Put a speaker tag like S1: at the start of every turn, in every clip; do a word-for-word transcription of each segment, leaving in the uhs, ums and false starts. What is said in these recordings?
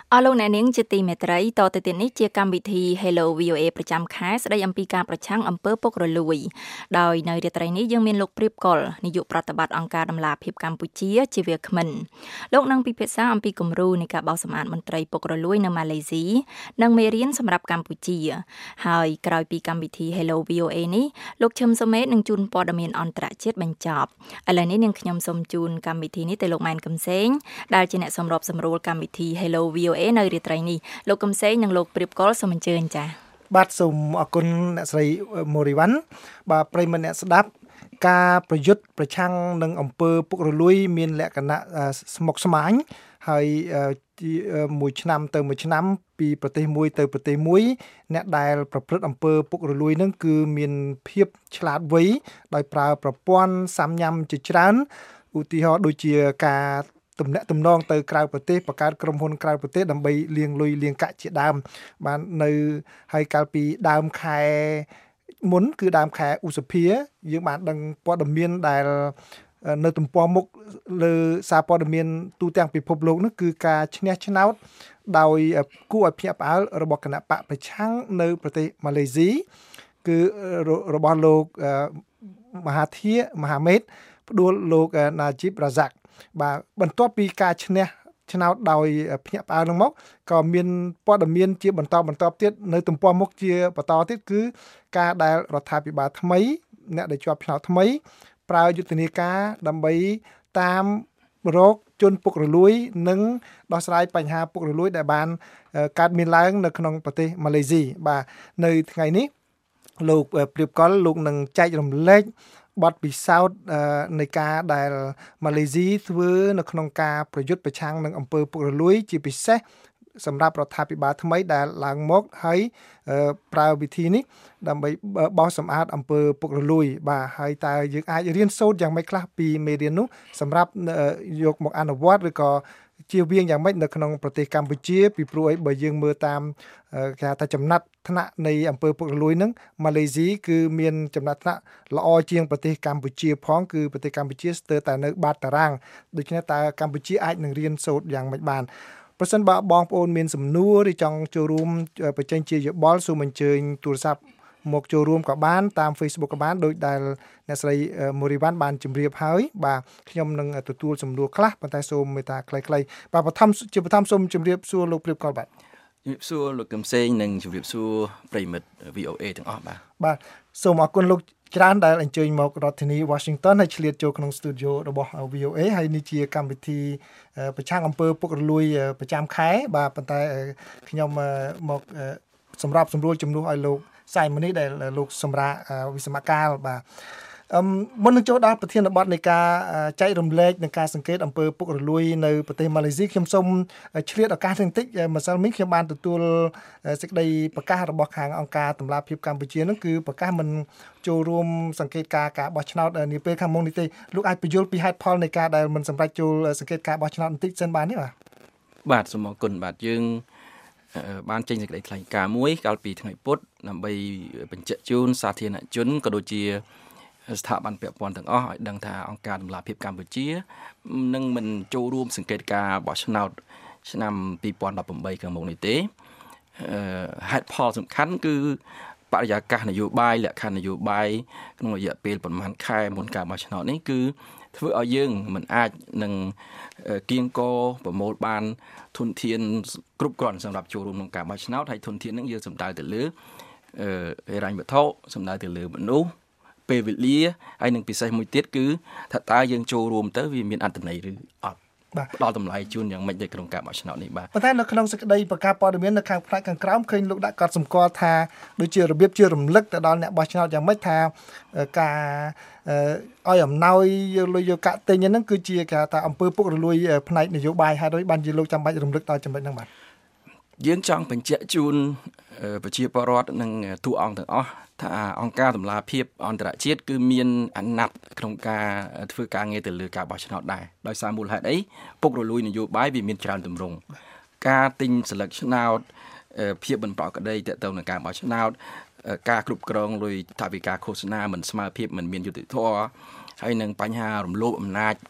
S1: អស់លោកអ្នកនាងជាទីមេត្រីតទៅទៀតនេះជាកម្មវិធី Hello វី អូ เอ ប្រចាំខែស្ដីអំពីការប្រឆាំងអំពើពុករលួយដោយនៅរាត្រីនេះយើងមានលោកព្រៀបកុលនាយកប្រតិបត្តិអង្គការដំឡាភិបកម្ពុជាជាវាគ្មិនលោកនឹងពិភាក្សាអំពីគំរូនៃការបោសសម្អាតមន្ត្រីពុករលួយនៅម៉ាឡេស៊ីនិងមេរៀនសម្រាប់កម្ពុជាហើយក្រោយពីកម្មវិធី Hello វី អូ เอ នេះលោកឈឹមសុមេតនឹងជូនព័ត៌មានអន្តរជាតិបញ្ចប់ឥឡូវនេះនាងខ្ញុំសូមជូនកម្មវិធីនេះទៅលោកម៉ែនកំសែងដែលជាអ្នកសម្របសម្រួលកម្មវិធី Hello វី អូ เอ នៅរាត្រីនេះលោកកំសែងនិងលោកព្រៀបកុលសូមអញ្ជើញចា៎
S2: បាទសូមអរគុណអ្នកស្រីមូរីវ៉ាន់បាទប្រិយមិត្តអ្នកស្ដាប់ការប្រយុទ្ធប្រឆាំងនឹងអំពើពុករលួយមានលក្ខណៈស្មុគស្មាញហើយមួយឆ្នាំទៅមួយឆ្នាំពីប្រទេសមួយទៅប្រទេសមួយអ្នកដែលប្រព្រឹត្តអំពើពុករលួយនឹងគឺមានភាពឆ្លាតវៃដោយប្រើប្រព័ន្ធសាមញ្ញជាច្រើនឧទាហរណ៍ដូចជាការទំនាក់ទំនងទៅក្រៅប្រទេសបង្កើតក្រុមហ៊ុនក្រៅប្រទេសដើម្បីលាងលុយលាងកាក់ជាដើមបាននៅហើយកាលពីដើមខែមុនគឺដើមខែឧសភាយើងបានដឹងព័ត៌មានដែលនៅទំព័រមុខលើសារព័ត៌មានទូទាំងពិភពលោកនោះគឺការឈ្នះឆ្នោតដោយគួរឲ្យភ្ញាក់ផ្អើលរបស់គណៈបកប្រឆាំងនៅប្រទេសម៉ាឡេស៊ីគឺរបស់លោកមហាធិមហាមេតផ្ដួលលោកណាជីបរ៉ាហ្សាក់បាទបន្ទាប់ពីការឈ្នះឆ្នោតដោយភ្ញាក់ផ្អើលនឹងមកក៏មានព័ត៌មានជាបន្តបន្តទៀតនៅទំព័រមុខជាបន្តទៀតគឺការដែលរដ្ឋាភិបាលថ្មីអ្នកដែលជាប់ឆ្នោតថ្មីប្រើយុទ្ធនាការដើម្បីតាមរកជនពុករលួយនិងដោះស្រាយបញ្ហាពុករលួយដែលបានកើតមានឡើងនៅក្នុងប្រទេសម៉ាឡេស៊ីបាទនៅថ្ងៃនេះលោកព្រៀបកុលលោកនឹងចែករំលែកបទពិសោធន៍នៃការដែលម៉ាឡេស៊ីធ្វើនៅក្នុងការប្រយុទ្ធប្រឆាំងនឹងអំពើពុករលួយជាពិសេសសម្រាប់រដ្ឋាភិបាលថ្មីដែលឡើងមកហើយប្រើវិធីនេះដើម្បីបោសសម្អាតអំពើពុករលួយបាទហើយតើយើងអាចរៀនសូត្រយ៉ាងម៉េចខ្លះពីមេរៀននោះសម្រាប់យកមកអនុវត្តឬក៏ជៀសវាងយ៉ាងម៉េចនៅក្នុងប្រទេសកម្ពុជាពីព្រោះអីបើយើងមើលតាមគេហៅថាចំណាត់ថ្នាក់នៃអំពើពុករលួយហ្នឹងម៉ាឡេស៊ីគឺមានចំណាត់ថ្នាក់ល្អជាងប្រទេសកម្ពុជាផងគឺប្រទេសកម្ពុជាស្ទើរតែនៅបាតតារាងដូច្នេះតើកម្ពុជាអាចនឹងរៀនសូត្រយ៉ាងម៉េចបានប្រសិនបើបងប្អូនមានសំណួរឬចង់ចូលរួមបញ្ចេញជាយោបល់សូមអញ្ជើញទូរស័ព្ទមកចូលរួមក៏បានតាម Facebook ក៏បានដោយដែលអ្នកស្រីមូរីវ៉ាន់បានជម្រាបហើយបាទខ្ញុំនឹងទទួលសំណួរខ្លះប៉ុន្តែសូមមេត្តាខ្លីៗបាទបឋមជាបឋមសូមជម្រាបសួរលោកព្រៀបកុលបាទ
S3: ជម្រាបសួរលោកកឹមសេងនិងជម្រាបសួរប្រិយមិត្ត វី អូ เอ ទាំងអស់បាទ
S2: បាទសូមអរគុណលោកច្រើនដែលអញ្ជើញមករដ្ឋធានី Washington ហើយឆ្លៀតចូលក្នុង studio របស់ វី អូ เอ ហើយនេះជាកម្មវិធីប្រឆាំងអំពើពុករលួយប្រចាំខែបាទប៉ុន្តែខ្ញុំមកសម្រាប់សម្រួលជំនួសឲ្យលោកសាយមនីដែលលោកសម្រាប់វិសមកាលបាទអឹមមុននឹងចូលដល់ប្រធានបទនៃការចែករំលែកនិងការសង្កេតអំពើពុករលួយនៅប្រទេសម៉ាឡេស៊ីខ្ញុំសូមឆ្លៀតឱកាសនេះបន្តិចម្សិលមិញខ្ញុំបានទទួលសេចក្តីប្រកាសរបស់ខាងអង្គការតម្លាភាពកម្ពុជានោះគឺប្រកាសមិនចូលរួមសង្កេតការការបោះឆ្នោតនាពេលខាងមុខនេះទេលោកអាចបញ្យល់ពីហេតុផលនៃការដែលមិនសម្រេចចូលសង្កេតការបោះឆ្នោតបន្តិចសិនបានទេបាទ
S3: បាទសូមអរគុណបាទយើងបានចេញសេចក្តីថ្លែងការណ៍មួយកាលពីថ្ងៃពុធដើម្បីបញ្ជាក់ជូនសាធារណជនក៏ដូចជាស្ថាប័នពាក់ព័ន្ធទាំងអស់ឲ្យដឹងថាអង្គការតម្លាភាពកម្ពុជានឹងមិនចូលរួមសង្កេតការបោះឆ្នោតឆ្នាំពីរពាន់ដប់ប្រាំបីខាងមុខនេះទេហេតុផលសំខាន់គឺបរិយាកាសនយោបាយលក្ខខណ្ឌនយោបាយក្នុងរយៈពេលប្រហែលខែមុនការបោះឆ្នោតនេះគឺធ្វើឲ្យយើងមិនអាចនឹងគៀងគរប្រមូលបានធនធានគ្រប់គ្រាន់សម្រាប់ចូលរួមក្នុងការបោះឆ្នោតហើយធនធាននឹងយើងសំដៅទៅលើហិរញ្ញវត្ថុសំដៅទៅលើមនុស្សពេលវេលាហើយនឹងពិសេសមួយទៀតគឺថាតើយើងចូលរួមទៅវាមានអត្ថន័យឬអត់បាទផ្ដល់តម្លៃជូនយ៉ាងម៉េចនៅក្នុងការបោះឆ្នោតនេះបាទ
S2: ប៉ុន្តែនៅក្នុងសេចក្តីប្រកាសព័ត៌មាននៅខាងផ្នែកខាងក្រោមឃើញលោកដាក់កត់សម្គាល់ថាដូចជារបៀបជារំលឹកទៅដល់អ្នកបោះឆ្នោតយ៉ាងម៉េចថាការឲ្យអំណោយយកលុយយកកាក់ទិញហ្នឹងគឺជាគេថាអំពើពុករលួយផ្នែកនយោបាយហើយដោយបានជាលោកចាំបាច់រំលឹកដល់ចំណុចហ្នឹងបាទ
S3: យើងចង់បញ្ជាក់ជូនប្រជាពលរដ្ឋនិងទូអង្គទាំងអស់ថាអង្គការតម្លាភាពអន្តរជាតិគឺមានអាណត្តិក្នុងការធ្វើការងារទៅលើការបោះឆ្នោតដែរដោយសារមូលហេតុអីពុករលួយនយោបាយវាមានច្រើនទម្រង់ការទិញស្លឹកឆ្នោតភាពមិនប្រក្រតីទាក់ទងនឹងការបោះឆ្នោតការគ្រប់គ្រងលុយថវិកាឃោសនាមិនស្មើភាពមិនមានយុត្តិធម៌ហើយនឹងបញ្ហារំលោភអំណាចពី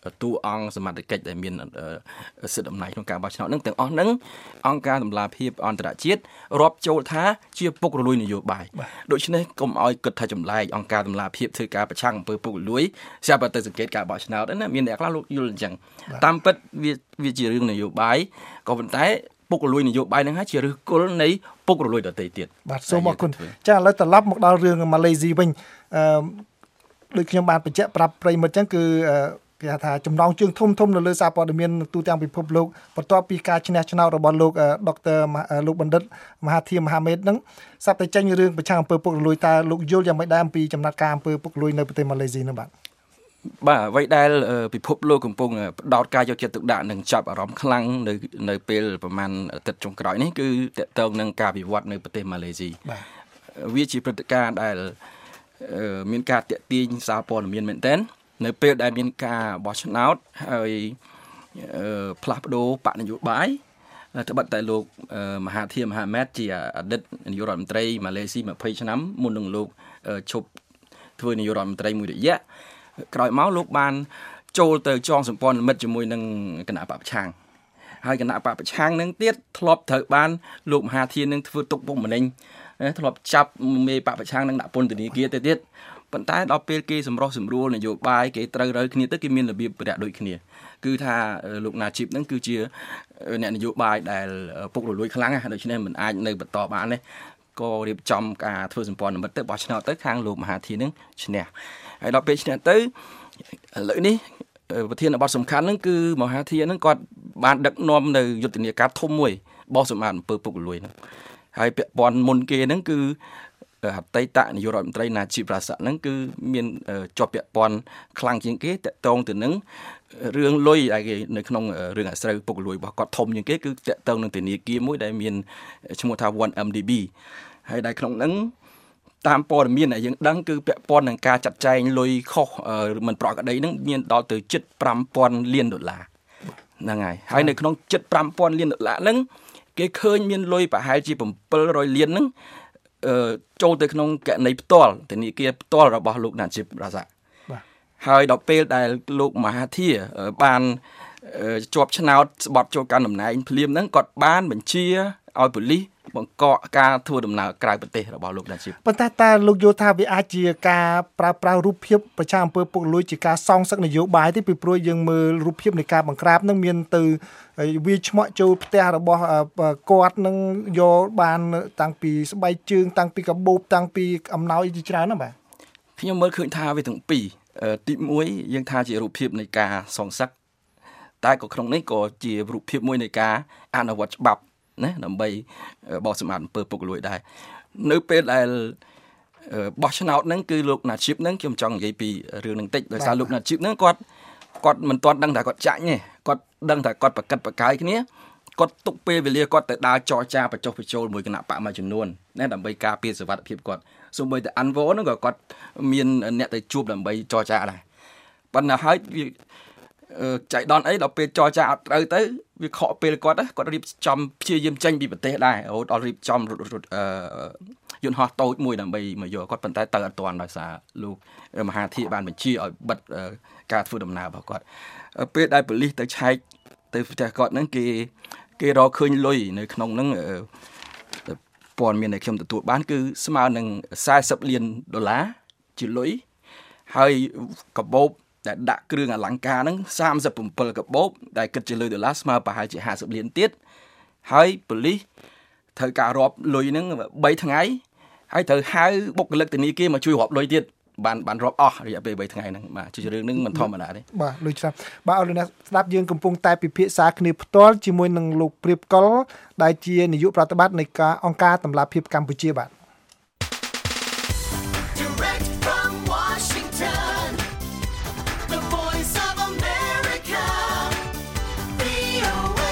S3: តួអង្គសមត្ថកិច្ចដែលមានសិទ្ធិអំណាចក្នុងការបោះឆ្នោតហ្នឹងទាំងអស់ហ្នឹងអង្គការតម្លាភាពអន្តរជាតិរាប់ចូលថាជាពុករលួយនយោបាយដូច្នេះកុំឲ្យគិតថាចម្លែកអង្គការតម្លាភាពធ្វើការប្រឆាំងអំពើពុករលួយស្រាប់តែសង្កេតការបោះឆ្នោតណាមានអ្នកខ្លះលោកយល់អញ្ចឹងតាមពិតវាវាជារឿងនយោបាយក៏ប៉ុន្តែពុករលួយនយោបាយហ្នឹងហើយជាឫសគល់នៃពុករលួយដទៃទៀត
S2: បាទសូមអរគុណចាឥឡូវត្រឡប់មកដល់រឿងម៉ាឡេស៊ីវិញអឺដូចខ្ញុំបានបញ្ជាក់ប្រាប់ប្រិយមិត្តអញ្ចឹងគឺគេថាចំណងជើងធំធំនៅលើសារព័ត៌មានទូទាំងពិភពលោកបន្ទាប់ពីការឈ្នះឆ្នោតរបស់លោកដុកទ័រលោកបណ្ឌិតមហាធីមហាមេតហ្នឹងសប្តាហ៍ចេញរឿងប្រឆាំងអំពើពុករលួយតើលោកយល់យ៉ាងម៉េចដែរអំពីចំណាត់ការអំពើពុករលួយនៅប្រទេសម៉ាឡេស៊ីនោះបាទ
S3: បាទអ្វីដែលពិភពលោកកំពុងផ្ដោតការយកចិត្តទុកដាក់និងចាប់អារម្មណ៍ខ្លាំងនៅនៅពេលប្រហែលអាទិត្យចុងក្រោយនេះគឺតកតងនឹងការវិវត្តនៅប្រទេសម៉ាឡេស៊ី
S2: បាទ
S3: វាជាព្រឹត្តិការណ៍ដែលមានការតាក់ទាញសារព័ត៌មានមែនទែននៅពេលដែលមានការបោះឆ្នោតហើយផ្លាស់ប្ដូរបកនយោបាយត្បិតតែលោកមហាធីមហាម៉ាត់ជាអតីតនាយករដ្ឋមន្ត្រីម៉ាឡេស៊ីยี่สิบឆ្នាំមុននឹងលោកឈប់ធ្វើនាយករដ្ឋមន្ត្រីមួយរយៈក្រោយមកលោកបានចូលទៅចងសម្ព័ន្ធមិត្តជាមួយនឹងគណៈបកប្រឆាំងហើយគណៈបកប្រឆាំងនឹងទៀតធ្លាប់ត្រូវបានលោកមហាធីនឹងធ្វើទុកបុកម្នេញធ្លាប់ចាប់មេបកប្រឆាំងនឹងដាក់ពន្ធនាគារទៅទៀតប៉ុន្តែដល់ពេលគេសម្រុះសម្រួលនយោបាយគេត្រូវរើគ្នាទៅគេមានរបៀបប្រតិដូចគ្នាគឺថាលោកណាជីបហ្នឹងគឺជាអ្នកនយោបាយដែលពុករលួយខ្លាំងណាស់ដូច្នេះមិនអាចនៅបន្តបានទេក៏រៀបចំការធ្វើសម្ព័ន្ធមិត្តទៅបោះឆ្នោតទៅខាងលោកមហាធីនឹងឈ្នះហើយដល់ពេលឈ្នះទៅឥឡូវនេះប្រធានបទសំខាន់ហ្នឹងគឺមហាធីហ្នឹងគាត់បានដឹកនាំនៅយុទ្ធនាការធំមួយបោះសម្អាតអំពើពុករលួយហ្នឹងហើយពាក់ព័ន្ធមុនគេហ្នឹងគឺអតីតនាយករដ្ឋមន្ត្រីណាជីបរ៉ាសាក់ហ្នឹងគឺមានជាប់ពាក់ព័ន្ធខ្លាំងជាងគេតកតងទៅនឹងរឿងលុយដែលគេនៅក្នុងរឿងអាស្រូវពុករលួយរបស់គាត់ធំជាងគេគឺតកតងនឹងធនាគារមួយដែលមានឈ្មោះថា one M D B ហើយដែលក្នុងហ្នឹងតាមព័ត៌មានដែលយើងដឹងគឺពាក់ព័ន្ធនឹងការចាត់ចែងលុយខុសមិនប្រក្រតីហ្នឹងមានដល់ទៅជិតfive thousandលានដុល្លារហ្នឹងហើយហើយនៅក្នុងជិតfive thousandលានដុល្លារហ្នឹងគេឃើញមានលុយប្រហែលជាseven hundredលានហ្នឹងចូលទៅក្នុងគណនីផ្ទាល់ធនាគារផ្ទាល់របស់លោកណាជីបរ៉ាសាក់ហើយដល់ពេលដែលលោកមហាធីបានជាប់ឆ្នោតស្បត់ចូលកាន់តំណែងភ្លាមហ្នឹងគាត់បានបញ្ជាឲ្យប៉ូលីសបង្កកការធ្វើដំណើរក្រៅប្រទេសរបស់លោកណាជីប
S2: ប៉ុន្តែតើលោកយល់ថាវាអាចជាការប្រើប្រាស់រូបភាពប្រចាំអំពើពុករលួយជាការសងសឹកនយោបាយទេពីព្រោះយើងមើលរូបភាពនៃការបង្ក្រាបហ្នឹងមានទៅវាឆ្មក់ចូលផ្ទះរបស់គាត់នឹងយកបានតាំងពីស្បែកជើងតាំងពីកាបូបតាំងពីអំណោយជាច្រើនណាបាទ
S3: ខ្ញុំមើលឃើញថាវាទាំងពីរទីមួយយើងថាជារូបភាពនៃការសងសឹកតែក៏ក្នុងនេះក៏ជារូបភាពមួយនៃការអនុវត្តច្បាប់ណាដើម្បីបោះសម្អាតអំពើពុករលួយដែរនៅពេលដែលបោះឆ្នោតហ្នឹងគឺលោកណាជីបហ្នឹងខ្ញុំចង់និយាយពីរឿងហ្នឹងតិចដោយសារលោកណាជីបហ្នឹងគាត់គាត់មិនទាន់ដឹងថាគាត់ចាញ់ទេគាត់ដឹងថាគាត់ប្រកិតប្រកាយគ្នាគាត់ទុកពេលវេលាគាត់ទៅដើរចរចាបញ្ចុះបញ្ចូលមួយគណៈបកមួយចំនួនណាដើម្បីការពារសុវត្ថិភាពគាត់សូម្បីតែ Anwar ហ្នឹងក៏គាត់មានអ្នកទៅជួបដើម្បីចរចាដែរប៉ុន្តែហើយចៃដន្យអីដល់ពេលចរចាអត់ត្រូវទៅវាខកពេលគាត់គាត់រៀបចំព្យាយាមចេញពីប្រទេសដែររហូតដល់រៀបចំយន្តហោះតូចមួយដើម្បីមកយកគាត់ប៉ុន្តែទៅអត់ទាន់ដោយសារលោកមហាធីបានបញ្ជាឲ្យបិទការធ្វើដំណើររបស់គាត់ពេលដែលប៉ូលីសទៅឆែកទៅផ្ទះគាត់ហ្នឹងគេគេរកឃើញលុយនៅក្នុងហ្នឹងព័ត៌មានដែលខ្ញុំទទួលបានគឺស្មើនឹងfortyលានដុល្លារជាលុយហើយកាបូបដែលដាក់គ្រឿងអលង្ការហ្នឹងthirty-sevenកាបូបដែលគិតជាលុយដុល្លារស្មើប្រហែលជាfiftyលានទៀតហើយប៉ូលីសត្រូវការរាប់លុយហ្នឹងthreeថ្ងៃហើយត្រូវហៅបុគ្គលិកធនាគារមកជួយរាប់លុយទៀតបានបានរាប់អស់រយៈពេលthreeថ្ងៃហ្នឹងបាទជារឿងហ្នឹងមិនធម្មតាទេ
S2: បាទលុយច្រើនបាទអរលោកអ្នកស្ដាប់យើងកំពុងតែពិភាក្សាគ្នាផ្ទាល់ជាមួយនឹងលោកព្រាបកុលដែលជានាយកប្រតិបត្តិនៃការអង្គការតម្លាភាពកម្ពុជាបាទ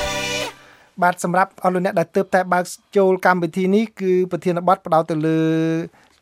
S2: បាទសម្រាប់អស់លោកអ្នកដែលទើបតែបើកចូលកម្មវិធីនេះគឺប្រធានបទផ្ដោតទៅលើ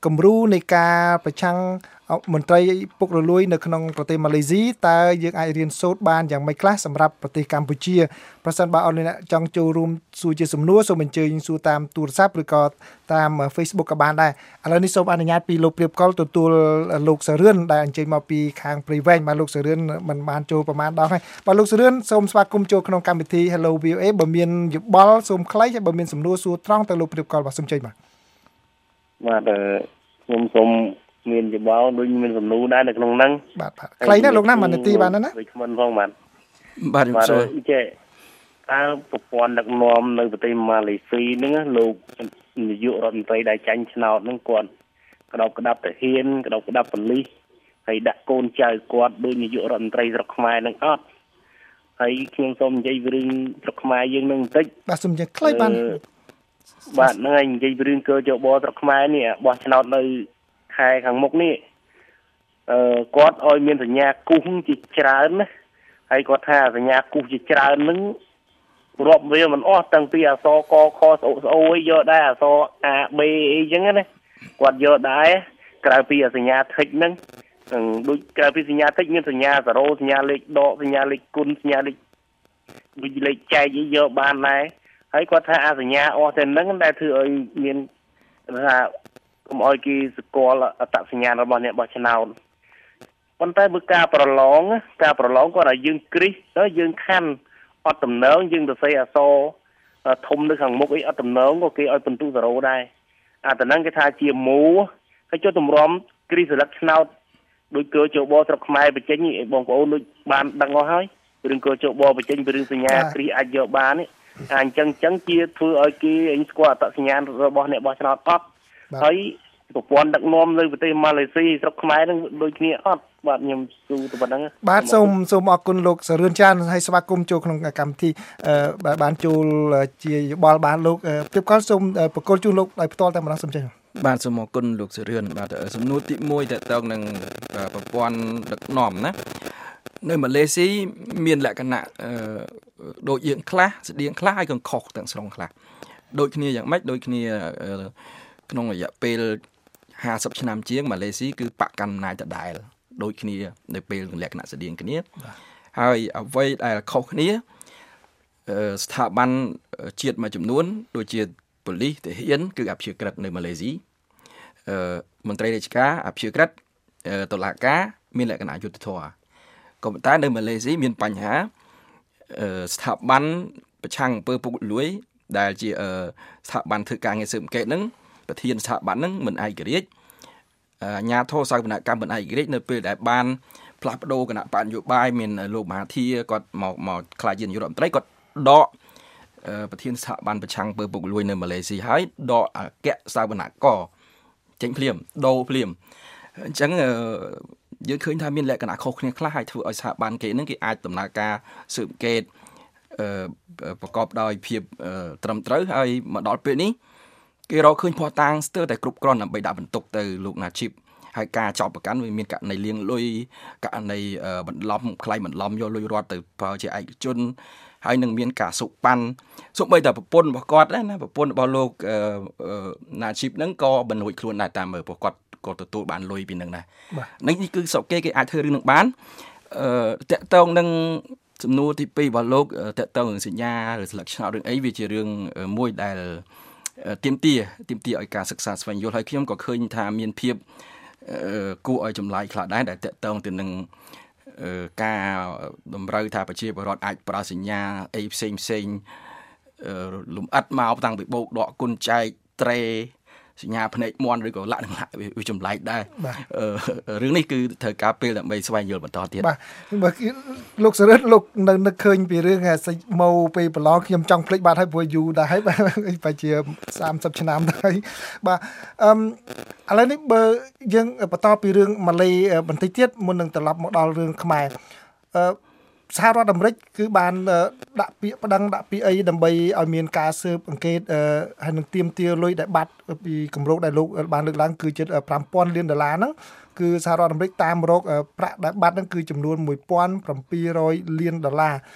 S2: គំរូនៃការប្រឆាំងមន្ត្រីពុករលួយនៅក្នុងប្រទេសម៉ាឡេស៊ីតើយើងអាចរៀនសូត្របានយ៉ាងម៉េចខ្លះសម្រាប់ប្រទេសកម្ពុជាប្រសិនបើអរអ្នកចង់ចូលរួមសួរជាសំណួរសូមអញ្ជើញសួរតាមទូរស័ព្ទឬក៏តាម Facebook ក៏បានដែរឥឡូវនេះសូមអនុញ្ញាតពីលោកព្រាបកុលទទួលលោកសរឿនដែលអញ្ជើញមកពីខាងព្រៃវែងបាទលោកសរឿនមិនបានចូលប្រមាណដងហើយបាទលោកសរឿនសូមស្វាគមន៍ចូលក្នុងកម្មវិធី Hello វី អូ เอ បើមានយោបល់សូមខ្លីហើយបើមានសំណួរសួរត្រង់ទៅលោកព្រាបកុលបាទសូមអញ្ជើញបាទ
S4: បាទខ្ញុំសូមមានយោបល់ដូចមានសំណួរដែរនៅក្នុងហ្នឹង
S2: បាទបាទខ្លីណាស់លោកណាមួយនាទីបានណា
S4: ដូចខ្ញុំផងបាទ
S3: បាទខ្ញុំសូម
S4: ចេះតើប្រព័ន្ធដឹកនាំនៅប្រទេសម៉ាឡេស៊ីហ្នឹងលោកនាយករដ្ឋមន្ត្រីដែលចាញ់ឆ្នោតហ្នឹងគាត់ក្តោបក្តាប់ទាហានក្តោបក្តាប់ប៉ូលីសហើយដាក់កូនចៅគាត់ដូចនាយករដ្ឋមន្ត្រីស្រុកខ្មែរហ្នឹងអត់ហើយខ្ញុំសូមនិយាយពីរឿងស្រុកខ្មែរយើងហ្នឹងបន្តិច
S2: បាទសូមនិយាយខ្លីបាន
S4: បាទហ្នឹងហើយនិយាយពីរឿងកើចបស្រុកខ្មែរនេះបោះឆ្នោតនៅខែខាងមុខនេះអឺគាត់ឲ្យមានសញ្ញាគូសជាច្រើនណាហើយគាត់ថាសញ្ញាគូសជាច្រើនហ្នឹងរាប់វាមិនអស់តាំងពីអក្សរកខស្អូស្អូយយកដែរអក្សរ A B អីចឹងណាគាត់យកដែរក្រៅពីសញ្ញាថិចហ្នឹងដូចក្រៅពីសញ្ញាថិចមានសញ្ញា0សញ្ញាលេខដកសញ្ញាលេខគុណសញ្ញាលេខដូចលេខចែកអីយកបានដែរហើយគាត់ថាអាសញ្ញាអស់តែហ្នឹងដែលធ្វើឲ្យមានថាកុំឲ្យគេស្គាល់អត្តសញ្ញាណរបស់អ្នកបោះឆ្នោតប៉ុន្តែបើការប្រឡងការប្រឡងគាត់ឲ្យយើងគ្រីសទៅយើងខាន់អត់តំណងយើងទៅសេអសធំនៅខាងមុខអីអត់តំណងក៏គេឲ្យពិន្ទុ0ដែរអាតំណងគេថាជាមូហើយចុះទម្រាំគ្រីសស្លឹកឆ្នោតដូចកើជបស្រុកខ្មែរបញ្ចេញបងប្អូនដូចបានដឹងអស់ហើយរឿងកើជបបញ្ចេញពីរឿងសញ្ញាគ្រីសអាចយកបាននេះអញ្ចឹងអញ្ចឹងជាធ្វើឲ្យគេអញស្គាល់អត្តសញ្ញាណរបស់អ្នកបោះឆ្នោតអត់ហើយប្រព័ន្ធដឹកនាំនៅប្រទេសម៉ាឡេស៊ីស្រុកខ្មែរនឹងដូចគ្នាអត់បាទខ្ញុំស៊ូទៅប៉ុណ្ណឹង
S2: បាទសូមសូមអរគុណលោកសរឿនចានហើយស្វាគមន៍ចូលក្នុងកម្មវិធីបានចូលជាយោបល់បានលោកព្រាបកុលសូមបកគលជូនលោកដោយផ្ទាល់តែម្ដងសូមចេញ
S3: បាទសូមអរគុណលោកសរឿនបាទសំណួរទី1តើតើនឹងប្រព័ន្ធដឹកនាំណានៅម៉ាឡេស៊ីមានលក្ខណៈដូចយើងខ្លះស្តៀងខ្លះហើយក៏ខុសទាំងស្រុងខ្លះដូចគ្នាយ៉ាងម៉េចដូចគ្នាក្នុងរយៈពេលห้าสิบឆ្នាំជាងម៉ាឡេស៊ីគឺបកកណ្ដាលអំណាចដដែលដូចគ្នានៅពេលលក្ខណៈស្តៀងគ្នាហើយអ្វីដែលខុសគ្នាស្ថាប័នជាតិមួយចំនួនដូចជាប៉ូលីសទាហានគឺអព្យាក្រឹតនៅម៉ាឡេស៊ីអឺមន្ត្រីរាជការអព្យាក្រឹតតុលាការមានលក្ខណៈយុត្តិធម៌ក៏ប៉ុន្តែនៅម៉ាឡេស៊ីមានបញ្ហាស្ថាប័នប្រឆាំងអំពើពុករលួយដែលជាស្ថាប័នធ្វើការងារស៊ើបអង្កេតហ្នឹងប្រធានស្ថាប័នហ្នឹងមិនឯករាជ្យអាជ្ញាធរសាធារណកម្មមិនឯករាជ្យនៅពេលដែលបានផ្លាស់ប្ដូរគណៈបកនយោបាយមានលោកមហាធីគាត់មកមកខ្លាចជានាយករដ្ឋមន្ត្រីគាត់ដកប្រធានស្ថាប័នប្រឆាំងអំពើពុករលួយនៅម៉ាឡេស៊ីហើយដកអគ្គសាវនកចេញភ្លាមដូរភ្លាមអញ្ចឹងយើងឃើញថាមានលក្ខណៈខុសគ្នាខ្លះហើយធ្វើឲ្យស្ថាប័នគេហ្នឹងគេអាចដំណើរការស៊ើបអង្កេតប្រកបដោយភាពត្រឹមត្រូវហើយមកដល់ពេលនេះគេរកឃើញភស្តុតាងស្ទើរតែគ្រប់គ្រាន់ដើម្បីដាក់បន្ទុកទៅលោកណាជីបហើយការចោទប្រកាន់វាមានករណីលាងលុយករណីបន្លំខ្លាយបន្លំយកលុយរដ្ឋទៅប្រើជាឯកជនហើយនឹងមានការសុប៉ាន់សូម្បីតែប្រពន្ធរបស់គាត់ដែរណាប្រពន្ធរបស់លោកណាជីបហ្នឹងក៏បន្លួចខ្លួនដែរតាមមើលព្រោះគាត់ក៏ទទួលបានលុយពីនឹងដែរនេះគឺស្រុកគេគេអាចធ្វើរឿងនឹងបានអឺតកតងនឹងសំណួរទីពីររបស់លោកតកតងនឹងសញ្ញាឬស្លឹកឆ្នោតរឿងអីវាជារឿងមួយដែលទាមទារទាមទារឲ្យការសិក្សាស្វែងយល់ហើយខ្ញុំក៏ឃើញថាមានភាពគួរឲ្យចម្លែកខ្លះដែរដែលតកតងទៅនឹងការតម្រូវថាប្រជាពលរដ្ឋអាចប្រើសញ្ញាអីផ្សេងផ្សេងលំអិតមកតាំងពីបោកដកគុណចែកត្រេសញ្ញាភ្នែកមន់ឬក៏លក្ខណៈវាចម្លែកដែររឿងនេះគឺត្រូវការពេលដើម្បីស្វែងយល់បន្តទៀត
S2: បាទបើលោកសរិទ្ធលោកនៅនឹកឃើញពីរឿងមកពេលប្រឡងខ្ញុំចង់ភ្លេចបាត់ហើយព្រោះយូរដែរហើយបែរជាសាមសិបឆ្នាំដែរបាទអឺឥឡូវនេះបើយើងបន្តពីរឿងម៉ាឡេបន្តិចទៀតមុននឹងត្រឡប់មកដល់រឿងខ្មែរអឺសហរដ្ឋអាមេរិកគឺបានដាក់ពាក្យប្តឹងដាក់ពាក្យអីដើម្បីឲ្យមានការស៊ើបអង្កេតហើយនឹងទាមទារលុយដែលបាត់ពីគម្រោងដែលលោកបានលើកឡើងគឺជិតប្រាំពាន់លានដុល្លារហ្នឹងគឺសហរដ្ឋអាមេរិកតាមរកប្រាក់ដែលបាត់ហ្នឹងគឺចំនួនមួយពាន់ប្រាំពីររយលានដុល្លារ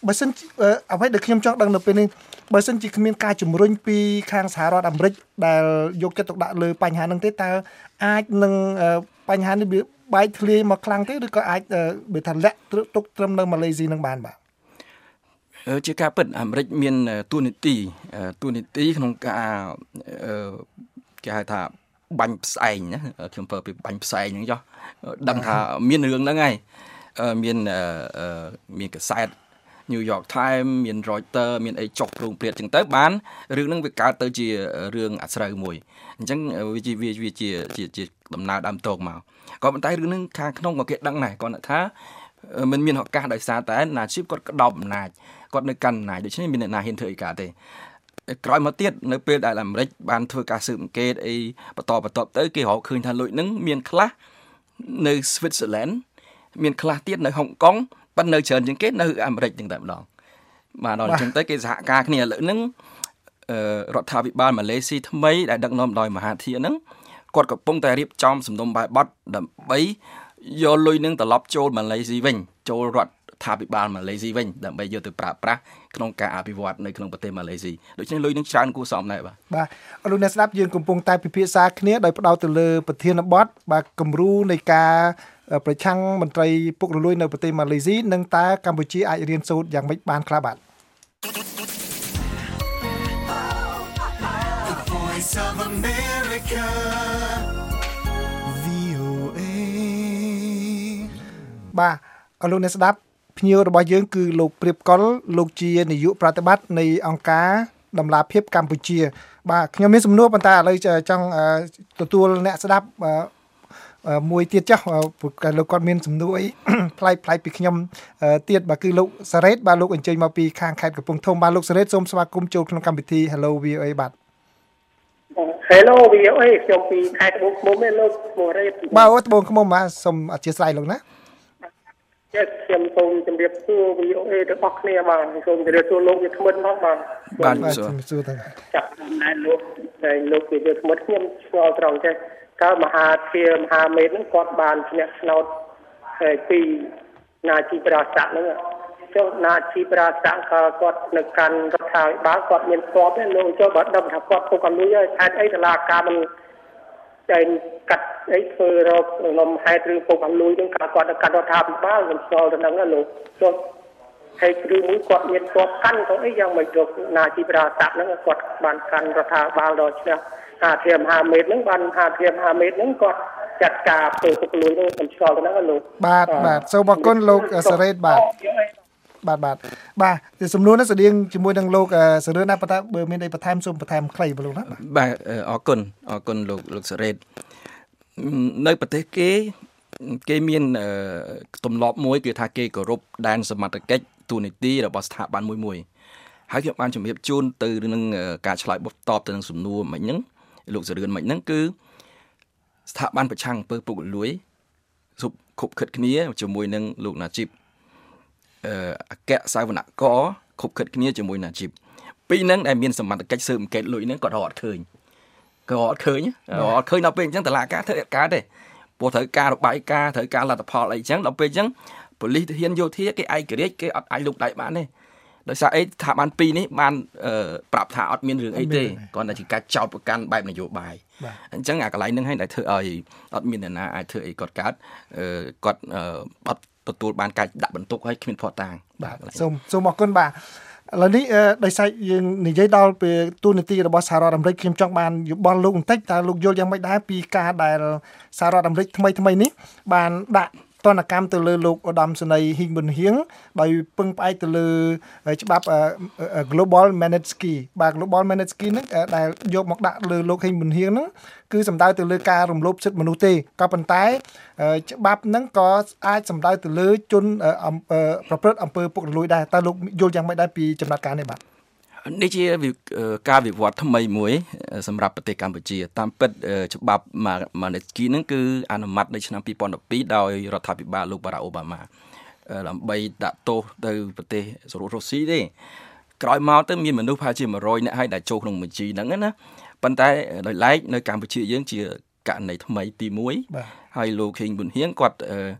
S2: បើសិនអ្វីដែលខ្ញុំចង់ដឹងនៅពេលនេះបើសិនជាគ្មានការជំរុញពីខាងសហរដ្ឋអាមេរិកដែលយកចិត្តទុកដាក់លើបញ្ហាហ្នឹងទេតើអាចនឹងបញ្ហានេះវាបែកធ្លាយមកខ្លាំងទេឬក៏អាចបើថាលាក់ទុកត្រឹមនៅម៉ាឡេស៊ីនឹងបានបាទ
S3: ជាការពិតអាមេរិកមានទូនីតិទូនីតិក្នុងការគេហៅថាបាញ់ផ្សែងណាខ្ញុំប្រើពីបាញ់ផ្សែងហ្នឹងចុះដឹងថាមានរឿងហ្នឹងហើយមានមានកសែត New York Times មាន Reuters មានអីចុះប្រងព្រាតចឹងទៅបានរឿងហ្នឹងវាកើតទៅជារឿងអាស្រូវមួយអញ្ចឹងវាជាវាជាជាដំណើរដើមតោកមកក៏ប៉ុន្តែរឿងហ្នឹងខាងក្នុងក៏គេដឹងដែរគាត់ថាមិនមានឱកាសដោយសារតែណាជីពគាត់ក្តោបអំណាចគាត់នៅកាន់អំណាចដូច្នេះមានអ្នកណាហ៊ានធ្វើអីកើតទេក្រោយមកទៀតនៅពេលដែលអាមេរិកបានធ្វើការស៊ើបអង្កេតអីបន្តបន្តទៅគេរកឃើញថាលុយហ្នឹងមានខ្លះនៅ Switzerland មានខ្លះទៀតនៅហុងកុងប៉ុន្តែនៅច្រើនជាងគេនៅអាមេរិកទាំងតែម្ដងបាទដល់អញ្ចឹងទៅគេសហការគ្នាឥឡូវហ្នឹងរដ្ឋាភិបាលម៉ាឡេស៊ីថ្មីដែលដឹកនាំដោយមហាធីហ្នឹងគាត់កំពុងតែរៀបចំសំណុំបែបបទដើម្បីយកលុយហ្នឹងត្រឡប់ចូលម៉ាឡេស៊ីវិញចូលរដ្ឋាភិបាលម៉ាឡេស៊ីវិញដើម្បីយកទៅប្រើប្រាស់ក្នុងការអភិវឌ្ឍនៅក្នុងប្រទេសម៉ាឡេស៊ីដូច្នេះលុយនឹងច្រើនគួរសមដែរបាទ
S2: បាទអរលោកអ្នកស្ដាប់យើងកំពុងតែពិភាក្សាគ្នាដោយផ្ដោតទៅលើប្រធានបទបាទគំរូនៃការប្រឆាំងមន្ត្រីពុករលួយនៅប្រទេសម៉ាឡេស៊ីនិងតើកម្ពុជាអាចរៀនសូត្រយ៉ាងម៉េចបានខ្លះបាទបាទអរលោកអ្នកស្ដាប់ភ្ញៀវរបស់យើងគឺលោកព្រាបកុលលោកជានាយកប្រតិបត្តិនៃអង្គការដំណាភិបកម្ពុជាបាទខ្ញុំមានសំណួរប៉ុន្តែឥឡូវចង់ទទួលអ្នកស្ដាប់មួយទៀតចុះលោកគាត់មានសំណួរអីផ្លែកផ្លែកពីខ្ញុំទៀតបាទគឺលោកសារ៉េតបាទលោកអញ្ជើញមកពីខាងខេត្តកំពង់ធំបាទលោកសារ៉េតសូមស្វាគមន៍ចូលក្នុងកម្មវិធី Hello វី អូ អេ បាទ
S5: Hello វី អូ អេ ខ្ញុំពីខេត្តត្បូងឃ្មុំឯលោកសារ៉េត
S2: បាទអូត្បូងឃ្មុំបាទសូមអធិស្ឋានលោកណា
S5: ចាខ្ញុំសូមជម្រាបសួរ វី អូ អេ ទាំងអស់គ្នាបាទសូមជម្រាបសួរលោកវាថ្មិតផងបាទ
S3: បាទសូម
S2: សួរទៅ
S5: ចាណែលោកតែលោកវាថ្មិតខ្ញុំឆ្ងល់ត្រង់ចេះតើមហាធាមហាមេតហ្នឹងគាត់បានឈ្នះឆ្នោតពីណាជីប្រាស័កហ្នឹងចុះណាជីប្រាស័កក៏គាត់នៅកាន់រដ្ឋាភិបាលគាត់មានស្គាល់ទេលោកចុះបើដឹងថាគាត់ពុកអលុយហើយហេតុអីតឡាការមិនតែកាត់អីធ្វើរកនំហេតុឬពុកអលុយហ្នឹងគាត់នៅកាន់រដ្ឋាភិបាលខ្ញុំស្គាល់ទៅហ្នឹងណាលោកចុះហើយគ្រូមួយគាត់មានស្គាល់កាន់ក៏អីយ៉ាងមិនរកណាជីប្រាស័កហ្នឹងគាត់បានកាន់រដ្ឋាភិបាលដល់ឈ្នះហាធៀមហាមេតហ្នឹងបានហាធៀមហាមេតហ្នឹងគាត់ចាត់ការធ្វើពុកលួយហ្នឹងខ្ញុំឆ្លល់ទៅហ្នឹងលោក
S2: បាទបាទសូមអរគុណលោកសារ៉េតបាទបាទបាទបាទទីសំណួរនេះស្តៀងជាមួយនឹងលោកសារ៉េតណាប៉ុន្តែបើមានអីបន្ថែមសូមបន្ថែមខ្លីបងលោកណា
S3: បាទអរគុណអរគុណលោកលោកសារ៉េតនៅប្រទេសគេគេមានទម្លាប់មួយគឺថាគេគោរពដែនសមត្ថកិច្ចទូនីតិរបស់ស្ថាប័នមួយមួយហើយខ្ញុំបានជម្រាបជូនទៅនឹងការឆ្លើយបបតបទៅនឹងសំណួរមិញហ្នឹងលោកសរឿនមិញហ្នឹងគឺស្ថាប័នប្រឆាំងអំពើពុករលួយស៊ុបខົບខិតគ្នាជាមួយនឹងលោកណាជីបអឺអគ្គសាវនគរខົບខិតគ្នាជាមួយណាជីបពីរហ្នឹងដែលមានសមត្ថកិច្ចស៊ើបអង្កេតលុយហ្នឹងគាត់រកអត់ឃើញគាត់អត់ឃើញអត់ឃើញដល់ពេលអញ្ចឹងតឡាការធ្វើអត់កើតទេព្រោះត្រូវការរបាយការណ៍ត្រូវការលទ្ធផលអីអញ្ចឹងដល់ពេលអញ្ចឹងប៉ូលីសទាហានយោធាគេឯករាជ្យគេអត់អាចលុបដៃបានទេដោយសារអីថាបានពីរនេះបានប្រាប់ថាអត់មានរឿងអីទេគ្រាន់តែជាការចោទប្រកាន់បែបនយោបាយអញ្ចឹងអាកន្លែងហ្នឹងហើយដែលធ្វើឲ្យអត់មានអ្នកណាអាចធ្វើអីគាត់កើតគាត់អត់ទទួលបានការដាក់បន្ទុកឲ្យគ្មានភ័ស្តុតាង
S2: បាទសូមសូមអរគុណបាទឥឡូវនេះដោយសារយើងនិយាយដល់ពីទូនីតិរបស់សហរដ្ឋអាមេរិកខ្ញុំចង់បានយោបល់លោកបន្តិចតើលោកយល់យ៉ាងម៉េចដែរពីការដែលសហរដ្ឋអាមេរិកថ្មីថ្មីនេះបានដាក់ទណ្ឌកម្មទៅលើលោកឧត្តមសេនីយ៍ហ៊ីងប៊ុនហៀងដោយពឹងផ្អែកទៅលើច្បាប់ Global Magnitsky បាទ Global Magnitsky ហ្នឹងដែលយកមកដាក់លើលោកហ៊ីងប៊ុនហៀងហ្នឹងគឺសំដៅទៅលើការរំលោភសិទ្ធិមនុស្សទេក៏ប៉ុន្តែច្បាប់ហ្នឹងក៏អាចសំដៅទៅលើជនប្រព្រឹត្តអំពើពុករលួយដែរតើលោកយល់យ៉ាងម៉េចដែរពីចំណាត់ការនេះបាទ
S3: នេះជាការវិវត្តថ្មីមួយសម្រាប់ប្រទេសកម្ពុជាតាមពិតច្បាប់ Magnitsky ហ្នឹងគឺអនុម័តនៅឆ្នាំពីរពាន់ដប់ពីរដោយរដ្ឋាភិបាលលោកបារ៉ាក់អូបាម៉ាដើម្បីដាក់ទោសទៅប្រទេសរុស្ស៊ីទេក្រោយមកទៅមានមនុស្សប្រហែលជាមួយរយនាក់ហើយដែលចូលក្នុងបញ្ជីហ្នឹងណាប៉ុន្តែដោយឡែកនៅកម្ពុជាយើងជាករណីថ្មីទីមួយហើយលោកហ៊ីងប៊ុនហៀងគាត់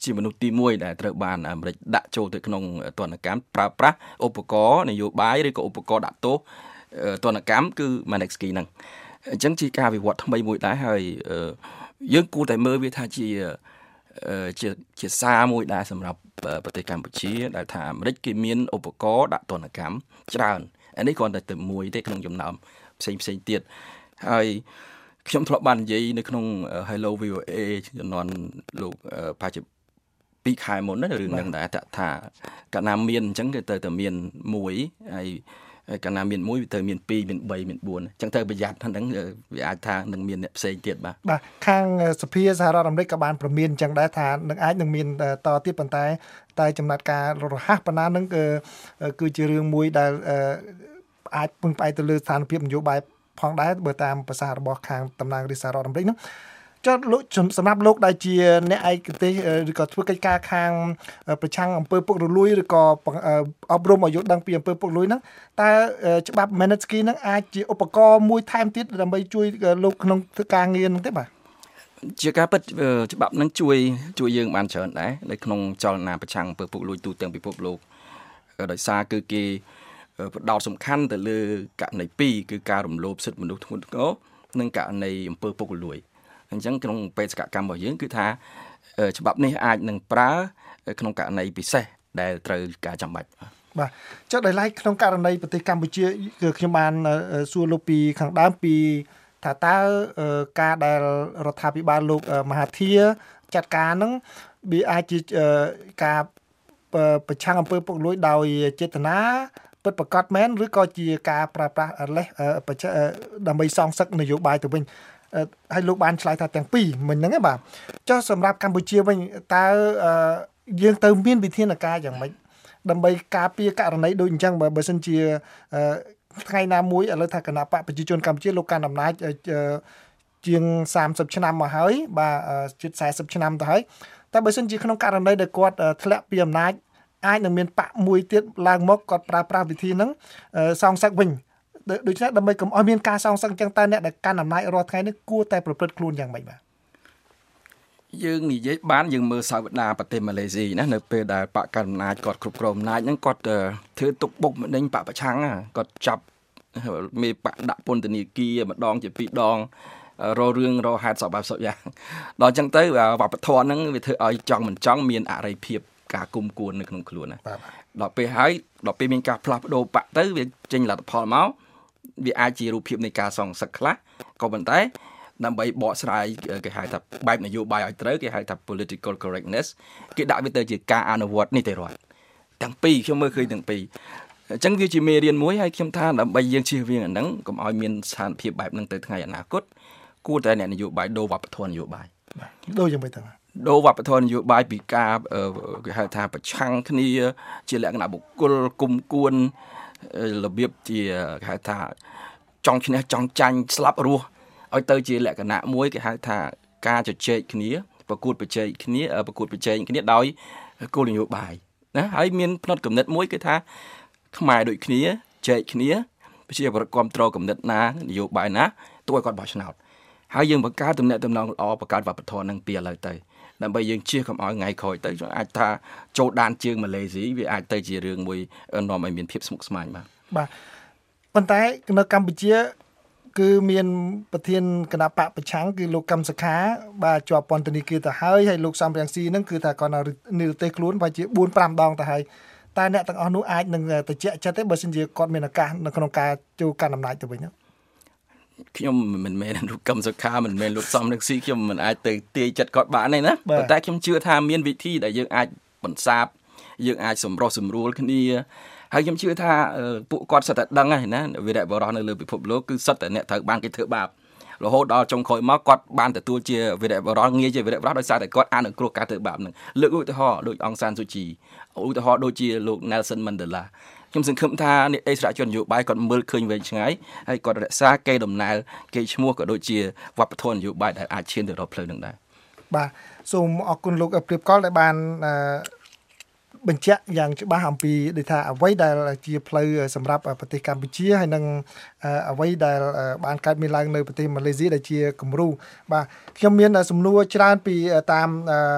S3: ជាមនុស្សទីមួយដែលត្រូវបានអាមេរិកដាក់ចូលទៅក្នុងទណ្ឌកម្មប្រើប្រាស់ឧបករណ៍នយោបាយឬក៏ឧបករណ៍ដាក់ទោសទណ្ឌកម្មគឺ Magnitsky ហ្នឹងអញ្ចឹងជាការវិវត្តថ្មីមួយដែរហើយយើងគួរតែមើលវាថាជាជាជាសារមួយដែរសម្រាប់ប្រទេសកម្ពុជាដែលថាអាមេរិកគេមានឧបករណ៍ដាក់ទណ្ឌកម្មច្រើនអានេះគ្រាន់តែទៅមួយទេក្នុងចំណោមផ្សេងផ្សេងទៀតហើយខ្ញុំធ្លាប់បាននិយាយនៅក្នុង Hello វី អូ เอ ចំនួនលោកប្រហែលជាពីរខែមុនណារឿងហ្នឹងដែរថាកាលណាមានអញ្ចឹងគឺទៅតែមានមួយហើយកាលណាមានមួយទៅមានពីរមានបីមានបួនអញ្ចឹងទៅប្រយ័ត្នហ្នឹងវាអាចថានឹងមានអ្នកផ្សេងទៀតបាទ
S2: បាទខាងសភាសហរដ្ឋអាមេរិកក៏បានព្រមានអញ្ចឹងដែរថានឹងអាចនឹងមានតទៀតប៉ុន្តែតែចំណាត់ការរហ័សប៉ុណ្ណាហ្នឹងគឺគឺជារឿងមួយដែលអាចពឹងផ្អែកទៅលើស្ថានភាពនយោបាយផងដែរបើតាមប្រសាសន៍របស់ខាងតំណាងរាជសហរដ្ឋអាមេរិកហ្នឹងចុះលោកសម្រាប់លោកដែលជាអ្នកឯកទេសឬក៏ធ្វើកិច្ចការខាងប្រឆាំងអំពើពុករលួយឬក៏អប់រំឲ្យយល់ដឹងពីអំពើពុករលួយហ្នឹងតើច្បាប់ Magnitsky ហ្នឹងអាចជាឧបករណ៍មួយថែមទៀតដើម្បីជួយលោកក្នុងធ្វើការងារហ្នឹងទេបាទ
S3: ជាការពិតច្បាប់ហ្នឹងជួយជួយយើងបានច្រើនដែរនៅក្នុងចលនាប្រឆាំងអំពើពុករលួយទូទាំងពិភពលោកដោយសារគឺគេផ្ដោតសំខាន់ទៅលើករណីពីរគឺការរំលោភសិទ្ធិមនុស្សធ្ងន់ធ្ងរនិងករណីអំពើពុករលួយអញ្ចឹងក្នុងបេសកកម្មរបស់យើងគឺថាច្បាប់នេះអាចនឹងប្រើក្នុងករណីពិសេសដែលត្រូវការចាំបាច់
S2: បាទចុះដោយឡែកក្នុងករណីប្រទេសកម្ពុជាគឺខ្ញុំបានសួរលោកពីខាងដើមពីថាតើការដែលរដ្ឋាភិបាលលោកមហាធាចាត់ការហ្នឹងវាអាចជាការប្រឆាំងអំពើពុករលួយដោយចេតនាពិតប្រាកដមែនឬក៏ជាការប្រើប្រាស់លេសដើម្បីសងសឹកនយោបាយទៅវិញហើយលោកបានឆ្លើយថាទាំងពីរមិញហ្នឹងឯងបាទចុះសម្រាប់កម្ពុជាវិញតើយើងទៅមានវិធានការយ៉ាងម៉េចដើម្បីការពារករណីដូចអញ្ចឹងបើសិនជាថ្ងៃណាមួយឥឡូវថាគណៈបកប្រជាជនកម្ពុជាលោកកាន់អំណាចជាងសាមសិបឆ្នាំមកហើយបាទជិតសែសិបឆ្នាំទៅហើយតែបើសិនជាក្នុងករណីដែលគាត់ធ្លាក់ពីអំណាចអាចនឹងមានបកមួយទៀតឡើងមកគាត់ប្រើប្រាស់វិធីហ្នឹងសងសឹកវិញដូច្នេះដើម្បីកុំឲ្យមានការសងសឹកអញ្ចឹងតើអ្នកដែលកាន់អំណាចរាល់ថ្ងៃនេះគួរតែប្រព្រឹត្តខ្លួនយ៉ាងម៉េចបាទ
S3: យើងនិយាយបានយើងមើលសាវតាប្រទេសម៉ាឡេស៊ីណានៅពេលដែលបកកណ្ដាលអំណាចគាត់គ្រប់គ្រងអំណាចហ្នឹងគាត់ធ្វើទុកបុកម្នេញបកប្រឆាំងគាត់ចាប់មេបកដាក់ពន្ធនាគារម្ដងជាពីរដងរករឿងរកហេតុសពបែបសពយ៉ាងដល់អញ្ចឹងទៅវប្បធម៌ហ្នឹងវាធ្វើឲ្យចង់មិនចង់មានអរិយភាពការគុំគួននៅក្នុងខ្លួនណាដល់ពេលហើយដល់ពេលមានការផ្លាស់ប្ដូរបកទៅវាចេញលទ្ធផលមកវាអាចជារូបភាពនៃការសងសឹកខ្លះក៏ប៉ុន្តែដើម្បីបកស្រាយគេហៅថាបែបនយោបាយឲ្យត្រូវគេហៅថា political correctness គេដាក់វាទៅជាការអនុវត្តនីតិរដ្ឋទាំងពីរខ្ញុំមើលឃើញទាំងពីរអញ្ចឹងវាជាមេរៀនមួយហើយខ្ញុំថាដើម្បីយើងជៀសវាងអាហ្នឹងកុំឲ្យមានស្ថានភាពបែបហ្នឹងទៅថ្ងៃអនាគតគួរតែអ្នកនយោបាយដូរវប្បធម៌នយោបាយ
S2: ដូរយ៉ាងម៉េចទៅ
S3: ដូរវប្បធម៌នយោបាយពីការគេហៅថាប្រឆាំងគ្នាជាលក្ខណៈបុគ្គលគុំគួនរបៀបជាគេហៅថាចង់ឈ្នះចង់ចាញ់ស្លាប់រស់ឲ្យទៅជាលក្ខណៈមួយគេហៅថាការជជែកគ្នាប្រកួតប្រជែងគ្នាប្រកួតប្រជែងគ្នាដោយគោលនយោបាយណាហើយមានផ្នត់គំនិតមួយគឺថាខ្មែរដូចគ្នាចែកគ្នាប្រជាពលរដ្ឋគ្រប់គ្រងគំនិតណានយោបាយណាទោះឲ្យគាត់បោះឆ្នោតហើយយើងបង្កើតទំនាក់ទំនងល្អបង្កើតវប្បធម៌នឹងពីឥឡូវទៅដើម្បីយើងជៀសកុំឲ្យថ្ងៃក្រោយទៅអាចថាចូលដានជើងម៉ាឡេស៊ីវាអាចទៅជារឿងមួយនាំឲ្យមានភាពស្មុគស្មាញបាទ
S2: បាទប៉ុន្តែនៅកម្ពុជាគឺមានប្រធានគណៈបកប្រឆាំងគឺលោកកឹមសុខាបាទជាប់ពន្ធនាគារទៅហើយហើយលោកសំរងស៊ីហ្នឹងគឺថាគាត់នៅនិទេសខ្លួនប្រហែលជាបួនប្រាំដងទៅហើយតើអ្នកទាំងអស់នោះអាចនឹងទៅជាចិត្តទេបើសិនជាគាត់មានឱកាសនៅក្នុងការចូលកាន់អំណាចទៅវិញ
S3: ខ្ញុំមិនមែនលោកកឹមសុខាមិនមែនលោកសំរងស៊ីខ្ញុំមិនអាចទៅទាយចិត្តគាត់បានទេណាប៉ុន្តែខ្ញុំជឿថាមានវិធីដែលយើងអាចបន្សាបយើងអាចសម្រុះសម្រួលគ្នាហើយខ្ញុំជឿថាពួកគាត់សិតតែដឹងហើយណាវីរៈបុរសនៅលើពិភពលោកគឺសិតតែអ្នកត្រូវបានគេធ្វើបាបរហូតដល់ចុងក្រោយមកគាត់បានទទួលជាវីរៈបុរសងាយជាវីរៈបុរសដោយសារតែគាត់អនុគ្រោះការធ្វើបាបហ្នឹងលើកឧទាហរណ៍ដូចអង្សានស៊ូជីឧទាហរណ៍ដូចជាលោក Nelson Mandela ខ្ញុំសង្ឃឹមថាអ្នកអិសរាជជននយោបាយគាត់មើលឃើញវែងឆ្ងាយហើយគាត់រក្សាកេរដំណែលកេរឈ្មោះក៏ដូចជាវប្បធម៌នយោបាយដែលអាចឈានទៅរកផ្លូវហ្នឹងដែរ
S2: បាទសូមអរគុណលោកព្រៀបកលដែលបានបញ្ជាក់យ៉ាងច្បាស់អំពីដូចថាអ្វីដែលជាផ្លូវសម្រាប់ប្រទេសកម្ពុជាហើយនិងអ្វីដែលបានកើតមានឡើងនៅប្រទេសម៉ាឡេស៊ីដែលជាគំរូបាទខ្ញុំមានសំណួរច្រើនពីតាម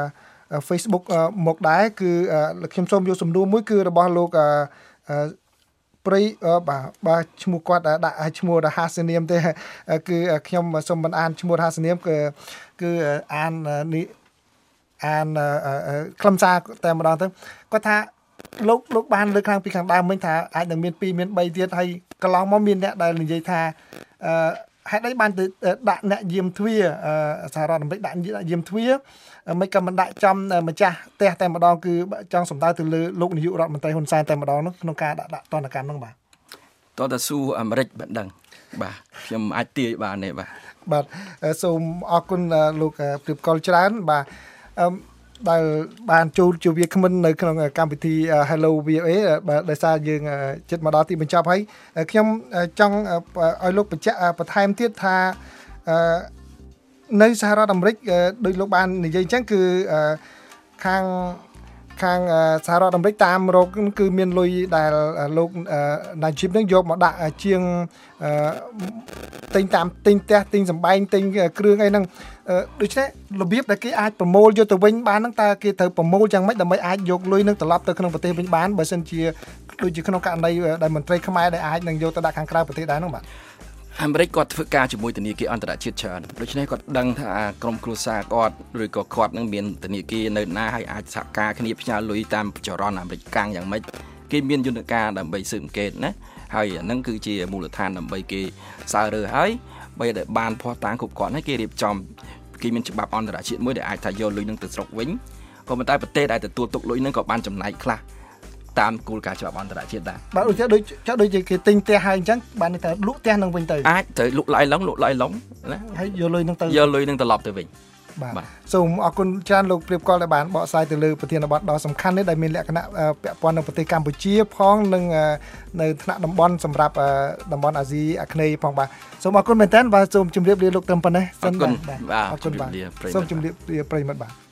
S2: Facebook មកដែរគឺខ្ញុំសូមយកសំណួរមួយគឺរបស់លោកព្រៃបាទបាទឈ្មោះគាត់ដាក់ឈ្មោះរហាសនាមទេគឺខ្ញុំសូមមិនអានឈ្មោះរហាសនាមគឺគឺអាននេះអានខ្លឹមសារតែម្ដងទៅគាត់ថាលោកលោកបានលើកខាងពីខាងដើមវិញថាអាចនឹងមានពីរមានបីទៀតហើយកន្លងមកមានអ្នកដែលនិយាយថាអឺហេតុអីបានទៅដាក់អ្នកយាមទ្វាសហរដ្ឋអាមេរិកដាក់យាមទ្វាមិនក៏មិនដាក់ចំម្ចាស់ផ្ទះតែម្ដងគឺចង់សម្ដៅទៅលើលោកនាយករដ្ឋមន្ត្រីហ៊ុនសែនតែម្ដងនោះក្នុងការដាក់ដាក់ទណ្ឌកម្មនោះបាទ
S3: តើតើស៊ូអាមេរិកបានដឹងបាទខ្ញុំអាចទាយបានទេបាទ
S2: បាទសូមអរគុណលោកព្រៀបកលច្រើនបាទអឺដែលបានចូលជាវាគ្មិននៅក្នុងកម្មវិធី Hello វី អូ អេ បាទដោយសារយើងជិតមកដល់ទីបញ្ចប់ហើយខ្ញុំចង់ឲ្យលោកបញ្ជាក់បន្ថែមទៀតថានៅសហរដ្ឋអាមេរិកដោយលោកបាននិយាយអញ្ចឹងគឺខាងខាងសហរដ្ឋអាមេរិកតាមរកគឺមានលុយដែលលោកណាជីបនឹងយកមកដាក់ជាងទិញតាមទិញផ្ទះទិញសម្បែងទិញគ្រឿងអីហ្នឹងដូច្នេះរបៀបដែលគេអាចប្រមូលយកទៅវិញបានហ្នឹងតើគេត្រូវប្រមូលយ៉ាងម៉េចដើម្បីអាចយកលុយនឹងត្រឡប់ទៅក្នុងប្រទេសវិញបានបើសិនជាដូចជាក្នុងករណីដែលមន្ត្រីខ្មែរដែលអាចនឹងយកទៅដាក់ខាងក្រៅប្រទេសដែរហ្នឹងបាទ
S3: អាមេរិកគាត់ធ្វើការជាមួយធនាគារអន្តរជាតិច្រើនដូច្នេះគាត់ដឹងថាក្រុមគ្រួសារគាត់ឬក៏គាត់នឹងមានធនាគារនៅណាហើយអាចសហការគ្នាផ្ញើលុយតាមចរន្តអាមេរិកកាំងយ៉ាងម៉េចគេមានយន្តការដើម្បីស៊ើបអង្កេតណាហើយអាហ្នឹងគឺជាមូលដ្ឋានដើម្បីគេសើរើហើយបីដែលបានភ័ស្តុតាងគ្រប់គ្រាន់ហើយគេរៀបចំគេមានច្បាប់អន្តរជាតិមួយដែលអាចថាយកលុយនឹងទៅស្រុកវិញក៏ប៉ុន្តែប្រទេសដែលទទួលទុកលុយនឹងក៏បានចំណាយខ្លះតាមគោលការណ៍ច្បាប់អន្តរជាតិដែរ
S2: បាទដូចដូចចាក់ដូចជាគេទិញផ្ទះហើយអញ្ចឹងបានន័យថាលក់ផ្ទះនឹងវិញទៅ
S3: អាចទៅលក់ឡាយឡងលក់ឡាយឡង
S2: ណាហើយយកលុយនឹងទៅ
S3: យកលុយនឹងត្រឡប់ទៅវិញ
S2: បាទសូមអរគុណច្រើនលោកព្រៀបកលដែលបានបកស្រាយទៅលើប្រធានបទដ៏សំខាន់នេះដែលមានលក្ខណៈពាក់ព័ន្ធនឹងប្រទេសកម្ពុជាផងនិងនៅថ្នាក់តំបន់សម្រាប់តំបន់អាស៊ីអាគ្នេយ៍ផងបាទសូមអរគុណមែនទែនបាទសូមជម្រាបលាលោកត្រឹមប៉ុណ្ណេះ
S3: សិនបាទ
S2: អរគុណបាទសូមជម្រាបលាប្រិយមិត្តបាទ